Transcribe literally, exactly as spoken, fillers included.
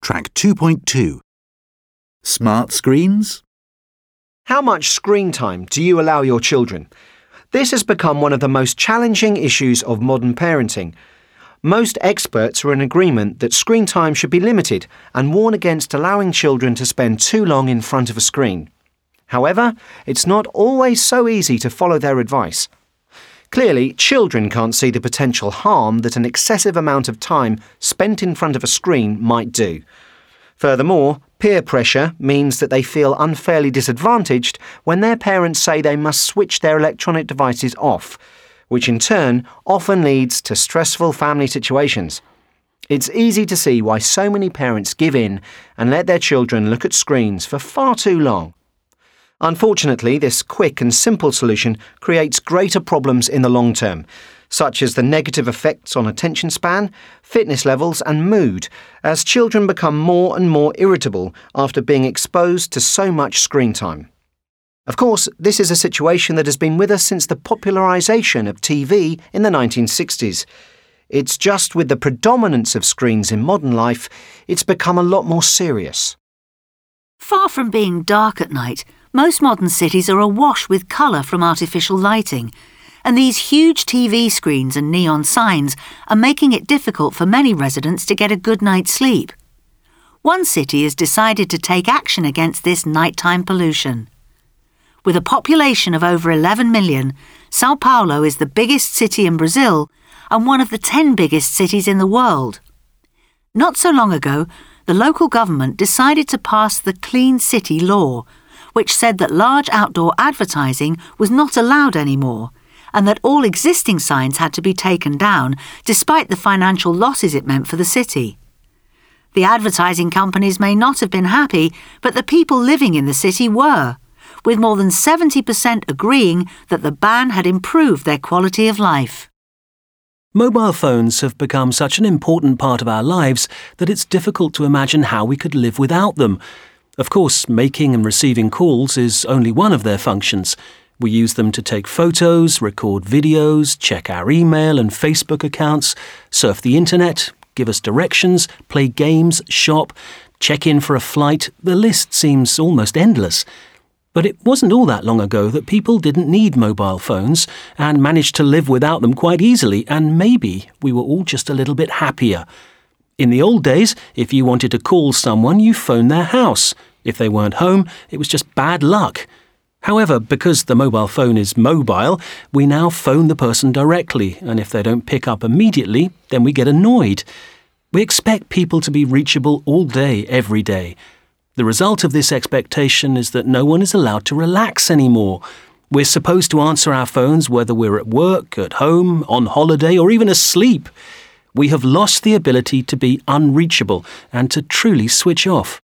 Track two point two. Smart screens? How much screen time do you allow your children? This has become one of the most challenging issues of modern parenting. Most experts are in agreement that screen time should be limited and warn against allowing children to spend too long in front of a screen. However, it's not always so easy to follow their advice. Clearly, children can't see the potential harm that an excessive amount of time spent in front of a screen might do. Furthermore, peer pressure means that they feel unfairly disadvantaged when their parents say they must switch their electronic devices off, which in turn often leads to stressful family situations. It's easy to see why so many parents give in and let their children look at screens for far too long. Unfortunately, this quick and simple solution creates greater problems in the long term, such as the negative effects on attention span, fitness levels and mood, as children become more and more irritable after being exposed to so much screen time. Of course, this is a situation that has been with us since the popularisation of T V in the nineteen sixties. It's just with the predominance of screens in modern life, it's become a lot more serious. Far from being dark at night, most modern cities are awash with colour from artificial lighting, and these huge T V screens and neon signs are making it difficult for many residents to get a good night's sleep. One city has decided to take action against this nighttime pollution. With a population of over eleven million, Sao Paulo is the biggest city in Brazil and one of the ten biggest cities in the world. Not so long ago, the local government decided to pass the Clean City Law, which said that large outdoor advertising was not allowed anymore, and that all existing signs had to be taken down, despite the financial losses it meant for the city. The advertising companies may not have been happy, but the people living in the city were, with more than seventy percent agreeing that the ban had improved their quality of life. Mobile phones have become such an important part of our lives that it's difficult to imagine how we could live without them. Of course, making and receiving calls is only one of their functions. We use them to take photos, record videos, check our email and Facebook accounts, surf the internet, give us directions, play games, shop, check in for a flight. The list seems almost endless. But it wasn't all that long ago that people didn't need mobile phones and managed to live without them quite easily, and maybe we were all just a little bit happier. In the old days, if you wanted to call someone, you phoned their house. If they weren't home, it was just bad luck. However, because the mobile phone is mobile, we now phone the person directly, and if they don't pick up immediately, then we get annoyed. We expect people to be reachable all day, every day. The result of this expectation is that no one is allowed to relax anymore. We're supposed to answer our phones whether we're at work, at home, on holiday, or even asleep. We have lost the ability to be unreachable and to truly switch off.